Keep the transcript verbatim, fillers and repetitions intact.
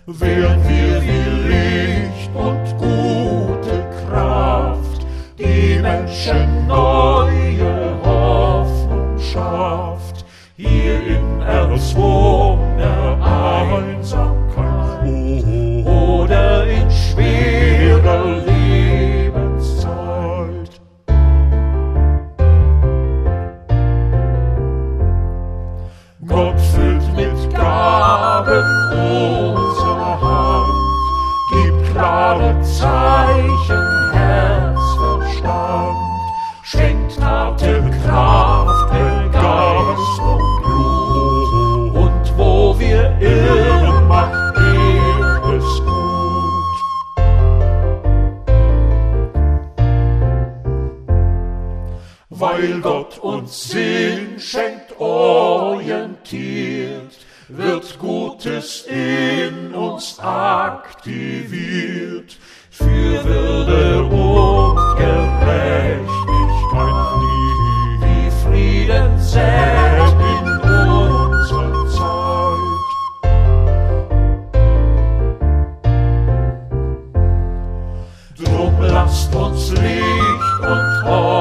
wären wir wie Licht und gute Kraft, die Menschen neue Hoffnung schafft, hier in erzwungener Einsamkeit oder in schwerer Lebenszeit. Gott füllt mit Gaben unsere Hand, gibt klare Zeichen, Herz, Verstand, schenkt harte Kraft, Geist und Blut, und wo wir irren, macht er es gut. Weil Gott uns Sinn schenkt, orientiert, wird Gutes in uns aktiviert, für Würde und Gerechtigkeit, die Frieden sät in unserer Zeit. Drum lasst uns Licht und Hoffnung